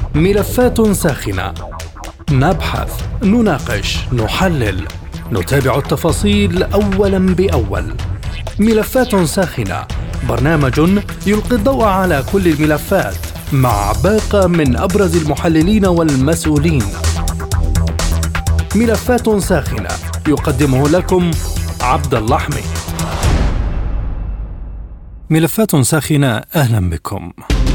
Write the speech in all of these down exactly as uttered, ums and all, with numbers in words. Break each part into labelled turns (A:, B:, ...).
A: ملفات ساخنة، نبحث، نناقش، نحلل، نتابع التفاصيل أولاً بأول. ملفات ساخنة، برنامج يلقي الضوء على كل الملفات مع باقة من أبرز المحللين والمسؤولين. ملفات ساخنة يقدمه لكم عبد الله حميد. ملفات ساخنة، أهلا بكم.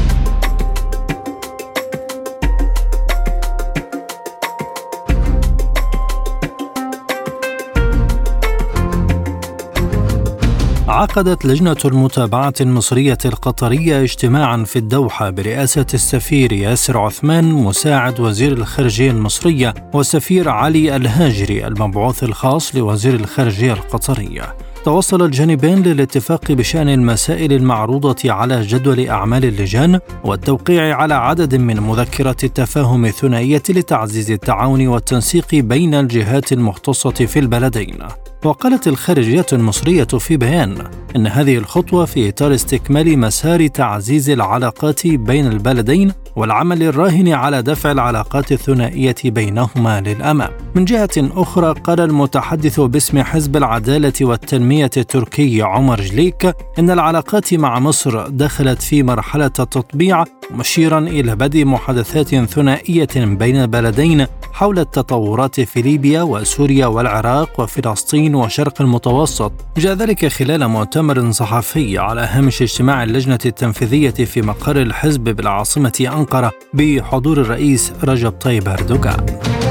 A: عقدت لجنة المتابعة المصرية القطرية اجتماعا في الدوحة برئاسة السفير ياسر عثمان مساعد وزير الخارجية المصرية والسفير علي الهاجري المبعوث الخاص لوزير الخارجية القطرية. توصل الجانبين للاتفاق بشأن المسائل المعروضة على جدول أعمال اللجان والتوقيع على عدد من مذكرات التفاهم الثنائية لتعزيز التعاون والتنسيق بين الجهات المختصة في البلدين. وقالت الخارجية المصرية في بيان أن هذه الخطوة في إطار استكمال مسار تعزيز العلاقات بين البلدين والعمل الراهن على دفع العلاقات الثنائية بينهما للأمام. من جهة أخرى، قال المتحدث باسم حزب العدالة والتنمية التركي عمر جليك أن العلاقات مع مصر دخلت في مرحلة التطبيع، مشيرا إلى بدء محادثات ثنائية بين البلدين حول التطورات في ليبيا وسوريا والعراق وفلسطين وشرق المتوسط. جاء ذلك خلال مؤتمر صحفي على هامش اجتماع اللجنة التنفيذية في مقر الحزب بالعاصمة أنقرة بحضور الرئيس رجب طيب أردوغان.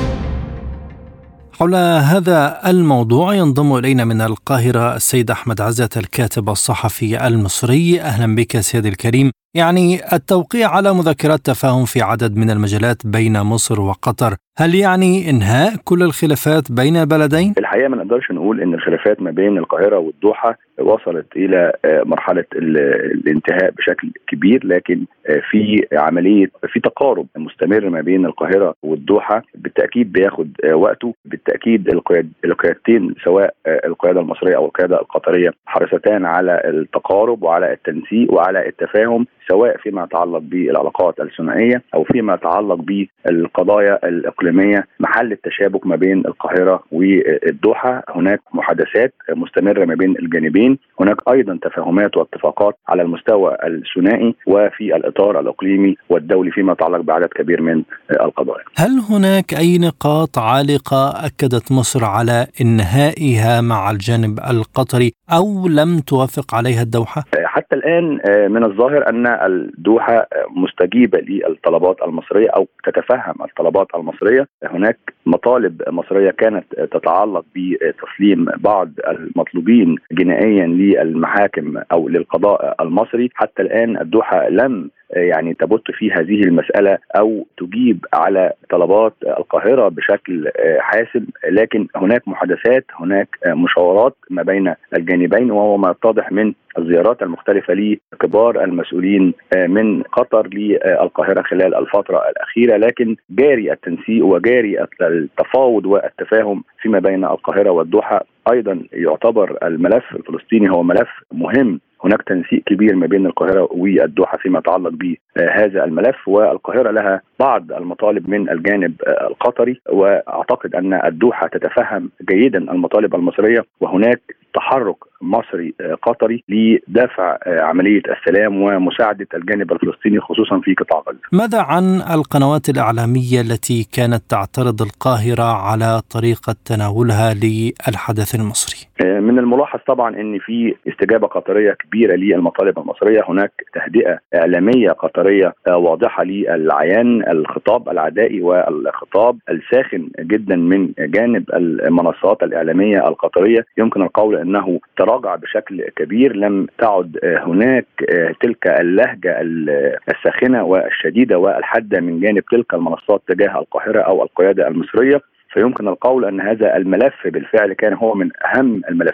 A: حول هذا الموضوع ينضم إلينا من القاهرة السيد أحمد عزت الكاتب الصحفي المصري. أهلا بك سيدي الكريم. يعني التوقيع على مذكرات تفاهم في عدد من المجالات بين مصر وقطر، هل يعني إنهاء كل الخلافات بين البلدين؟
B: الحقيقة ما نقدرش نقول إن الخلافات ما بين القاهرة والدوحة وصلت إلى مرحلة الانتهاء بشكل كبير، لكن في عملية في تقارب مستمر ما بين القاهرة والدوحة بالتأكيد بياخد وقته. بالتأكيد القيادتين سواء القيادة المصرية أو القيادة القطرية حريصتان على التقارب وعلى التنسيق وعلى التفاهم، سواء فيما يتعلق بالعلاقات الثنائية أو فيما يتعلق بالقضايا الإقليمية محل التشابك ما بين القاهرة والدوحة. هناك محادثات مستمرة ما بين الجانبين، هناك أيضا تفاهمات واتفاقات على المستوى الثنائي وفي الإطار الإقليمي والدولي فيما يتعلق بعدد كبير من القضايا.
A: هل هناك أي نقاط عالقة أكدت مصر على إنهائها مع الجانب القطري أو لم توافق عليها الدوحة؟
B: حتى الآن من الظاهر أن الدوحة مستجيبة للطلبات المصرية أو تتفهم الطلبات المصرية. هناك مطالب مصرية كانت تتعلق بتسليم بعض المطلوبين جنائيا للمحاكم أو للقضاء المصري. حتى الآن الدوحة لم يعني تبت في هذه المسألة أو تجيب على طلبات القاهرة بشكل حاسم، لكن هناك محادثات، هناك مشاورات ما بين الجانبين، وهو ما يتضح من الزيارات المختلفة لكبار المسؤولين من قطر للقاهرة خلال الفترة الأخيرة. لكن جاري التنسيق وجاري التفاوض والتفاهم فيما بين القاهرة والدوحة. أيضا يعتبر الملف الفلسطيني هو ملف مهم، هناك تنسيق كبير ما بين القاهرة والدوحة فيما يتعلق بهذا الملف، والقاهرة لها بعض المطالب من الجانب القطري، وأعتقد أن الدوحة تتفهم جيدا المطالب المصرية، وهناك تحرك مصري قطري لدفع عملية السلام ومساعدة الجانب الفلسطيني خصوصا في قطاع غزة.
A: ماذا عن القنوات الإعلامية التي كانت تعترض القاهرة على طريقة تناولها للحدث المصري؟
B: من الملاحظ طبعا أن في استجابة قطرية كبيرة للمطالب المصرية، هناك تهدئة إعلامية قطرية واضحة للعيان. الخطاب العدائي والخطاب الساخن جدا من جانب المنصات الإعلامية القطرية يمكن القول أنه تراجع بشكل كبير. لم تعد هناك تلك اللهجة الساخنة والشديدة والحادة من جانب تلك المنصات تجاه القاهرة أو القيادة المصرية. فيمكن القول أن هذا الملف بالفعل كان هو من أهم الملفات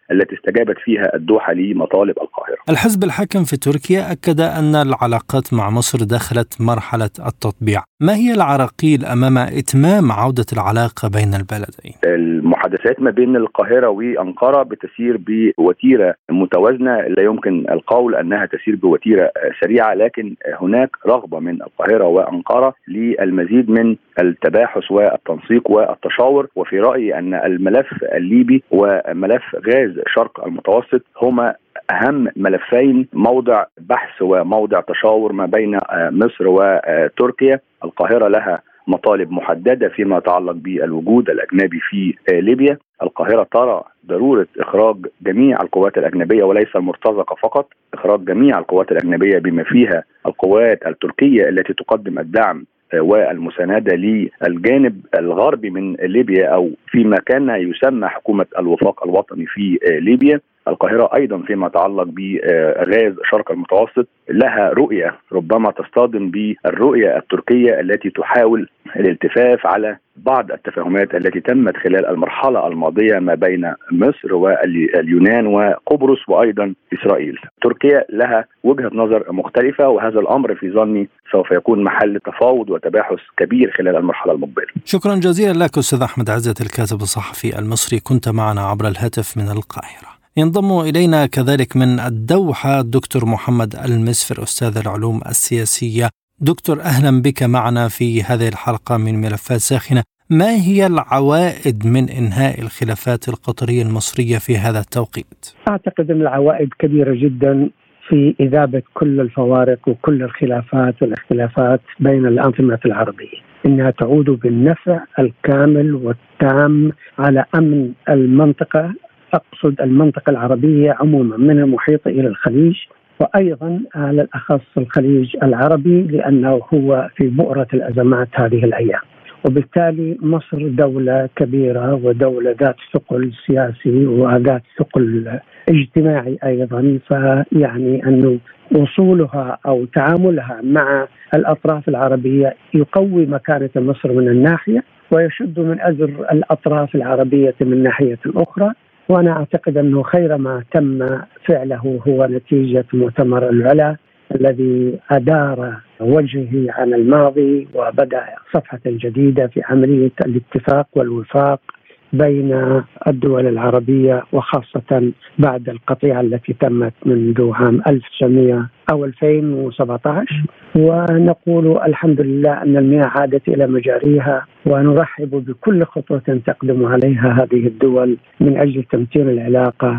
B: التي استجابت فيها الدوحة لمطالب القاهرة.
A: الحزب الحاكم في تركيا أكد أن العلاقات مع مصر دخلت مرحلة التطبيع. ما هي العراقيل أمام إتمام عودة العلاقة بين البلدين؟
B: المحادثات ما بين القاهرة وأنقرة بتسير بوتيرة متوازنة، لا يمكن القول أنها تسير بوتيرة سريعة، لكن هناك رغبة من القاهرة وأنقرة للمزيد من التباحث والتنسيق والتشاور. وفي رأيي أن الملف الليبي وملف غاز شرق المتوسط هما أهم ملفين موضع بحث وموضع تشاور ما بين مصر وتركيا. القاهرة لها مطالب محددة فيما يتعلق بالوجود الأجنبي في ليبيا. القاهرة ترى ضرورة إخراج جميع القوات الأجنبية وليس المرتزقة فقط، إخراج جميع القوات الأجنبية بما فيها القوات التركية التي تقدم الدعم والمساندة للجانب الغربي من ليبيا أو فيما كان يسمى حكومة الوفاق الوطني في ليبيا. القاهرة أيضا فيما يتعلق بغاز شرق المتوسط لها رؤية ربما تصطدم بالرؤية التركية التي تحاول الالتفاف على بعض التفاهمات التي تمت خلال المرحلة الماضية ما بين مصر واليونان وقبرص وأيضا إسرائيل. تركيا لها وجهة نظر مختلفة، وهذا الأمر في ظني سوف يكون محل تفاوض وتباحث كبير خلال المرحلة المقبلة.
A: شكرا جزيلا لك أستاذ أحمد عزت، الكاتب الصحفي المصري، كنت معنا عبر الهاتف من القاهرة. ينضم إلينا كذلك من الدوحة الدكتور محمد المسفر، أستاذ العلوم السياسية. دكتور، أهلا بك معنا في هذه الحلقة من ملفات ساخنة. ما هي العوائد من إنهاء الخلافات القطرية المصرية في هذا التوقيت؟
C: أعتقد أن العوائد كبيرة جدا في إذابة كل الفوارق وكل الخلافات والاختلافات بين الأنظمة العربية، إنها تعود بالنفع الكامل والتام على أمن المنطقة، أقصد المنطقة العربية عموما من المحيط إلى الخليج، وأيضا على الأخص الخليج العربي لأنه هو في بؤرة الأزمات هذه الأيام. وبالتالي مصر دولة كبيرة ودولة ذات ثقل سياسي وذات ثقل اجتماعي أيضا، فيعني أنه وصولها أو تعاملها مع الأطراف العربية يقوي مكانة مصر من الناحية ويشد من أزر الأطراف العربية من ناحية أخرى. وأنا أعتقد أنه خير ما تم فعله هو نتيجة مؤتمر العلا الذي أدار وجهه عن الماضي وبدأ صفحة جديدة في عملية الاتفاق والوفاق بين الدول العربية، وخاصة بعد القطيعة التي تمت منذ عام ألف وتسعمائة أو ألفين وسبعة عشر. ونقول الحمد لله أن المياه عادت إلى مجاريها، ونرحب بكل خطوة تقدم عليها هذه الدول من أجل تمتين العلاقة،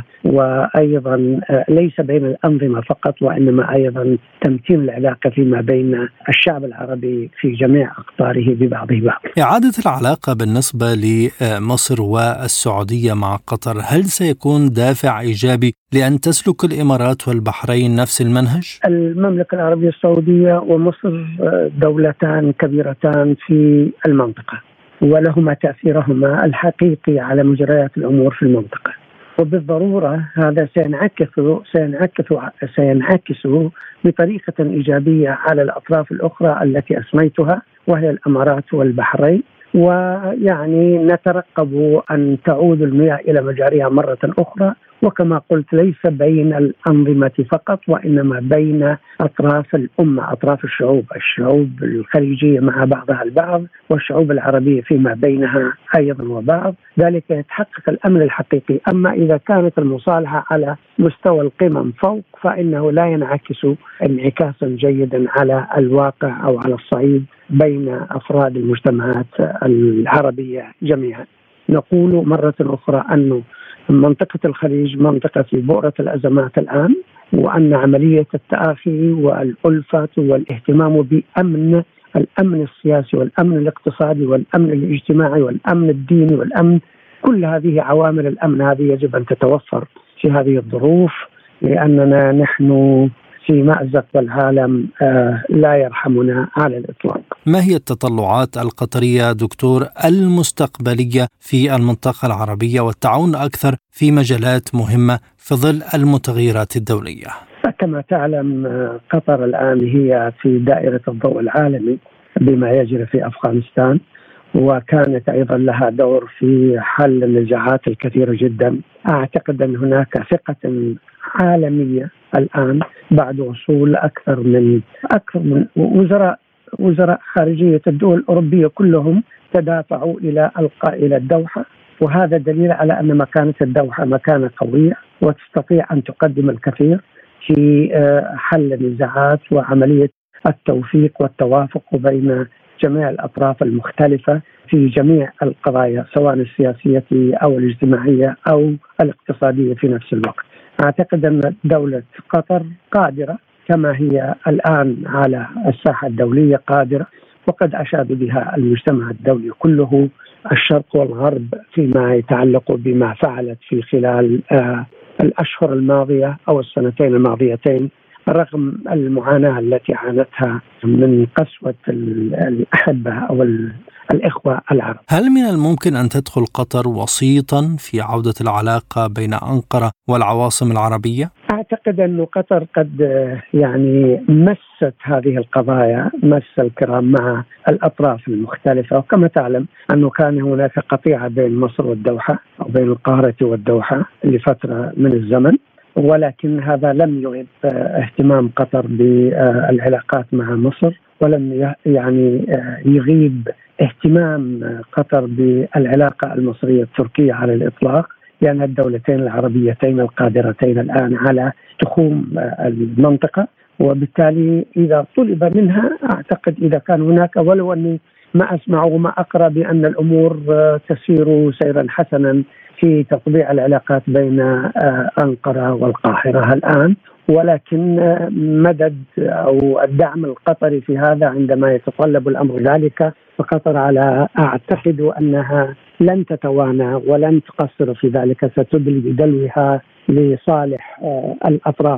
C: وأيضا ليس بين الأنظمة فقط وإنما أيضا تمتين العلاقة فيما بين الشعب العربي في جميع أقطاره ببعضه بعض.
A: إعادة العلاقة بالنسبة لمصر والسعودية مع قطر، هل سيكون دافع إيجابي لأن تسلك الإمارات والبحرين نفس المنهج؟
C: المملكة العربية السعودية ومصر دولتان كبيرتان في المنطقة، ولهما تأثيرهما الحقيقي على مجريات الأمور في المنطقة، وبالضرورة هذا سينعكس سينعكس سينعكس بطريقة إيجابية على الأطراف الأخرى التي أسميتها وهي الإمارات والبحرين. ويعني نترقب أن تعود المياه إلى مجاريها مرة أخرى، وكما قلت ليس بين الأنظمة فقط وإنما بين أطراف الأمة، أطراف الشعوب الشعوب الخليجية مع بعضها البعض والشعوب العربية فيما بينها أيضا وبعض، ذلك يتحقق الأمن الحقيقي. أما إذا كانت المصالحة على مستوى القمم فوق فإنه لا ينعكس انعكاسا جيدا على الواقع أو على الصعيد بين أفراد المجتمعات العربية جميعا. نقول مرة أخرى أن منطقة الخليج منطقة في بؤرة الأزمات الآن، وأن عملية التآخي والألفة والاهتمام بأمن الأمن السياسي والأمن الاقتصادي والأمن الاجتماعي والأمن الديني والأمن، كل هذه عوامل الأمن هذه يجب أن تتوفر في هذه الظروف، لأننا نحن في مأزق والعالم آه لا يرحمنا على الإطلاق.
A: ما هي التطلعات القطرية دكتور المستقبلية في المنطقة العربية والتعاون أكثر في مجالات مهمة في ظل المتغيرات الدولية؟
C: كما تعلم قطر الآن هي في دائرة الضوء العالمي بما يجري في أفغانستان، وكانت أيضا لها دور في حل النزاعات الكثيرة جدا. أعتقد أن هناك ثقة عالمية الآن بعد وصول أكثر من أكثر من وزراء وزراء خارجية الدول الأوروبية كلهم تدافعوا إلى القاء إلى الدوحة، وهذا دليل على أن مكانة الدوحة مكانة قوية وتستطيع أن تقدم الكثير في حل النزاعات وعملية التوفيق والتوافق بين جميع الأطراف المختلفة في جميع القضايا سواء السياسية أو الاجتماعية أو الاقتصادية في نفس الوقت. أعتقد أن دولة قطر قادرة كما هي الآن على الساحة الدولية قادرة، وقد أشاد بها المجتمع الدولي كله الشرق والغرب فيما يتعلق بما فعلت في خلال آه الأشهر الماضية أو السنتين الماضيتين، رغم المعاناة التي عانتها من قسوة الأحبة أو الإخوة العرب.
A: هل من الممكن أن تدخل قطر وسيطا في عودة العلاقة بين أنقرة والعواصم العربية؟
C: أعتقد أن قطر قد يعني مست هذه القضايا مس الكرام مع الأطراف المختلفة، وكما تعلم أنه كان هناك قطيعة بين مصر والدوحة أو بين القاهرة والدوحة لفترة من الزمن، ولكن هذا لم يغب اهتمام قطر بالعلاقات مع مصر، ولم يعني يغيب اهتمام قطر بالعلاقة المصرية التركية على الإطلاق، لأن الدولتين العربيتين القادرتين الآن على تخوم المنطقة، وبالتالي إذا طلب منها أعتقد إذا كان هناك، ولو أني ما أسمع وما أقرأ بأن الأمور تسير سيرا حسنا في تطبيع العلاقات بين أنقرة والقاهرة الآن، ولكن مدد أو الدعم القطري في هذا عندما يتطلب الأمر ذلك، فقطر على أعتقد أنها لن تتوانى ولن تقصر في ذلك، ستدلي بدلوها لصالح الأطراف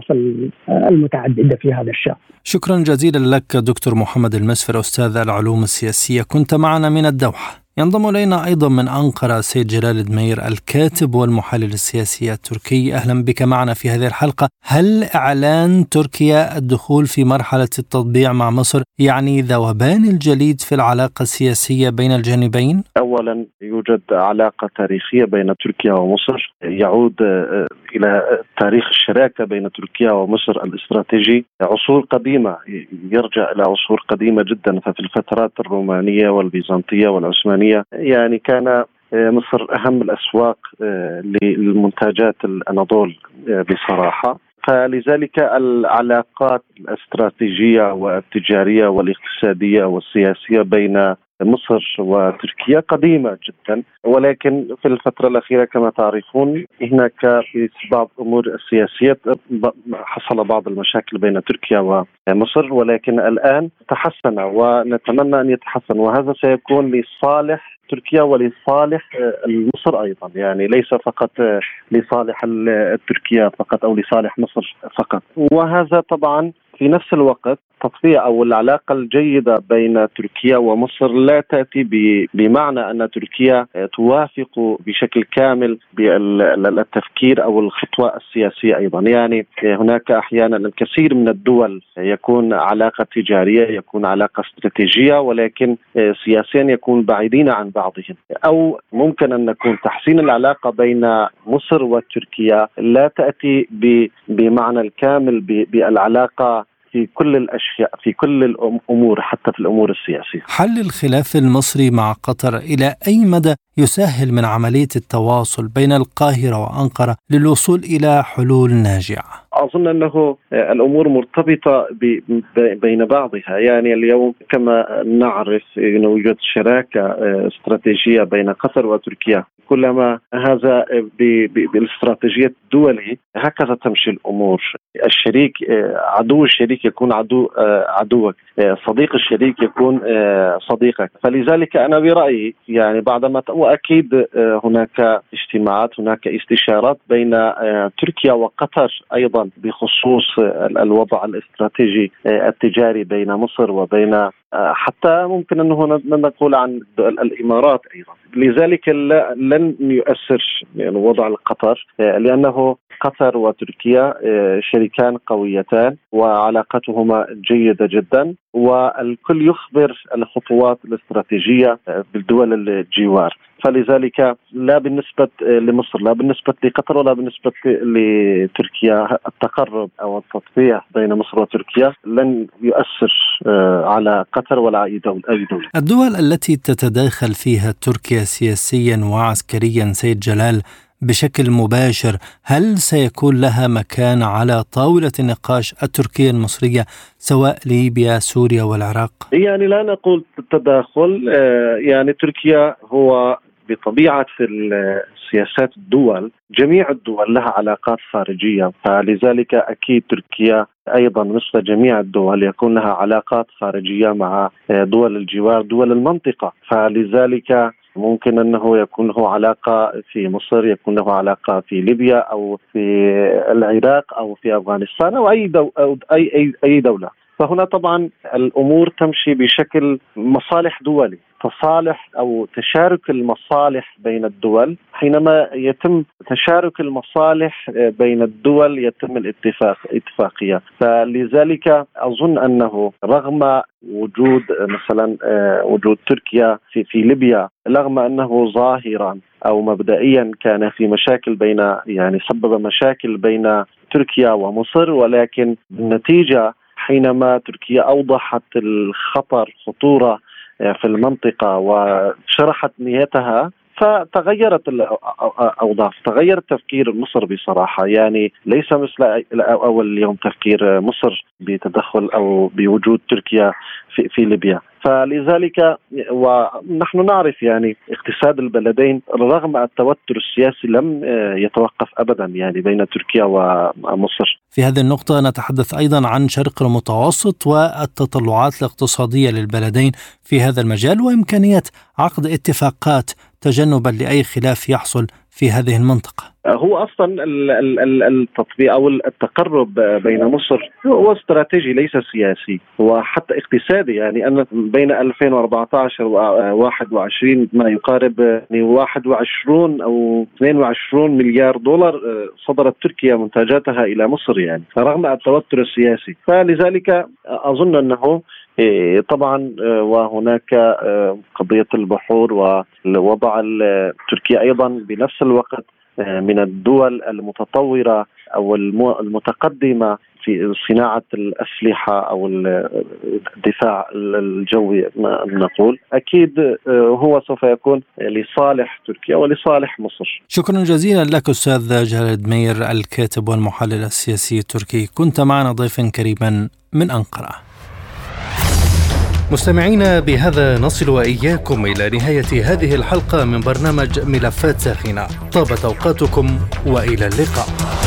C: المتعددة في هذا الشأن.
A: شكرا جزيلا لك دكتور محمد المسفر، أستاذ العلوم السياسية، كنت معنا من الدوحة. ينضم إلينا أيضا من أنقرة سيد جلال دمير الكاتب والمحلل السياسي التركي. أهلا بك معنا في هذه الحلقة. هل إعلان تركيا الدخول في مرحلة التطبيع مع مصر يعني ذوبان الجليد في العلاقة السياسية بين الجانبين؟
D: أولا يوجد علاقة تاريخية بين تركيا ومصر يعود إلى تاريخ الشراكة بين تركيا ومصر الاستراتيجي عصور قديمة، يرجع إلى عصور قديمة جدا. ففي الفترات الرومانية والبيزنطية والعثمانية يعني كان مصر أهم الأسواق للمنتجات الأناضول بصراحة، فلذلك العلاقات الاستراتيجية والتجارية والاقتصادية والسياسية بين مصر وتركيا قديمة جدا، ولكن في الفترة الأخيرة كما تعرفون هناك في بعض أمور السياسية حصل بعض المشاكل بين تركيا ومصر، ولكن الآن تحسن ونتمنى أن يتحسن، وهذا سيكون لصالح تركيا ولصالح مصر أيضا، يعني ليس فقط لصالح تركيا فقط أو لصالح مصر فقط. وهذا طبعا في نفس الوقت تطبيع أو العلاقة الجيدة بين تركيا ومصر لا تأتي بمعنى أن تركيا توافق بشكل كامل بالتفكير أو الخطوة السياسية أيضا. يعني هناك أحيانا الكثير من الدول يكون علاقة تجارية، يكون علاقة استراتيجية، ولكن سياسيا يكون بعيدين عن بعضهم. أو ممكن أن نكون تحسين العلاقة بين مصر وتركيا لا تأتي بمعنى الكامل بالعلاقة في كل الأشياء في كل الأمور حتى في الأمور السياسية.
A: حل الخلاف المصري مع قطر إلى أي مدى يسهل من عملية التواصل بين القاهرة وأنقرة للوصول إلى حلول ناجعة؟
D: أظن أنه الأمور مرتبطة بين بعضها. يعني اليوم كما نعرف يوجد شراكة استراتيجية بين قطر وتركيا، كلما هذا بالاستراتيجية الدولي هكذا تمشي الأمور. الشريك عدو الشريك يكون عدو عدوك، صديق الشريك يكون صديقك. فلذلك أنا برأيي يعني بعدما وأكيد هناك اجتماعات، هناك استشارات بين تركيا وقطر أيضا بخصوص الوضع الاستراتيجي التجاري بين مصر وبين حتى ممكن أنه نقول عن الإمارات أيضا. لذلك لن يؤثر يعني وضع قطر، لأنه قطر وتركيا شريكان قويتان وعلاقتهما جيدة جدا، والكل يخبر الخطوات الاستراتيجية بالدول الجوار. فلذلك لا بالنسبة لمصر لا بالنسبة لقطر ولا بالنسبة لتركيا التقرب أو التطبيع بين مصر وتركيا لن يؤثر على قطر ولا أي دولة.
A: الدول التي تتداخل فيها تركيا سياسيا وعسكريا سيد جلال بشكل مباشر، هل سيكون لها مكان على طاولة النقاش التركية المصرية سواء ليبيا سوريا والعراق؟
D: يعني لا نقول تداخل، يعني تركيا هو بطبيعة السياسات الدول جميع الدول لها علاقات خارجية، فلذلك أكيد تركيا أيضا مثل جميع الدول يكون لها علاقات خارجية مع دول الجوار دول المنطقة. فلذلك ممكن أنه يكون له علاقة في مصر، يكون له علاقة في ليبيا أو في العراق أو في أفغانستان أو أي دو أو أي أي أي دولة. فهنا طبعا الأمور تمشي بشكل مصالح دولي، تصالح أو تشارك المصالح بين الدول. حينما يتم تشارك المصالح بين الدول يتم الاتفاق اتفاقية. فلذلك أظن أنه رغم وجود مثلا وجود تركيا في في ليبيا، رغم أنه ظاهرا أو مبدئيا كان في مشاكل بين يعني سبب مشاكل بين تركيا ومصر، ولكن بالنتيجة حينما تركيا أوضحت الخطر خطورة في المنطقة وشرحت نيتها فتغيرت الأوضاع، تغير تفكير مصر بصراحة. يعني ليس مثل أول يوم تفكير مصر بتدخل أو بوجود تركيا في, في ليبيا. فلذلك ونحن نعرف يعني اقتصاد البلدين رغم التوتر السياسي لم يتوقف أبدا يعني بين تركيا ومصر.
A: في هذه النقطة نتحدث أيضا عن شرق المتوسط والتطلعات الاقتصادية للبلدين في هذا المجال وإمكانية عقد اتفاقات تجنبا لأي خلاف يحصل في هذه المنطقة.
D: هو أصلا التطبيق أو التقرب بين مصر هو استراتيجي ليس سياسي وحتى اقتصادي. يعني أن بين ألفين وأربعة عشر وواحد وعشرين ما يقارب واحد وعشرين أو اثنين وعشرين مليار دولار صدرت تركيا منتجاتها إلى مصر، يعني رغم التوتر السياسي. فلذلك أظن أنه طبعا وهناك قضية البحور ووضع تركيا أيضا بنفس الوقت من الدول المتطورة أو المتقدمة في صناعة الأسلحة أو الدفاع الجوي نقول. أكيد هو سوف يكون لصالح تركيا ولصالح مصر.
A: شكرا جزيلا لك أستاذ جلال دمير الكاتب والمحلل السياسي التركي، كنت معنا ضيفا كريما من أنقرة. مستمعينا، بهذا نصل وإياكم إلى نهاية هذه الحلقة من برنامج ملفات ساخنة. طابت أوقاتكم وإلى اللقاء.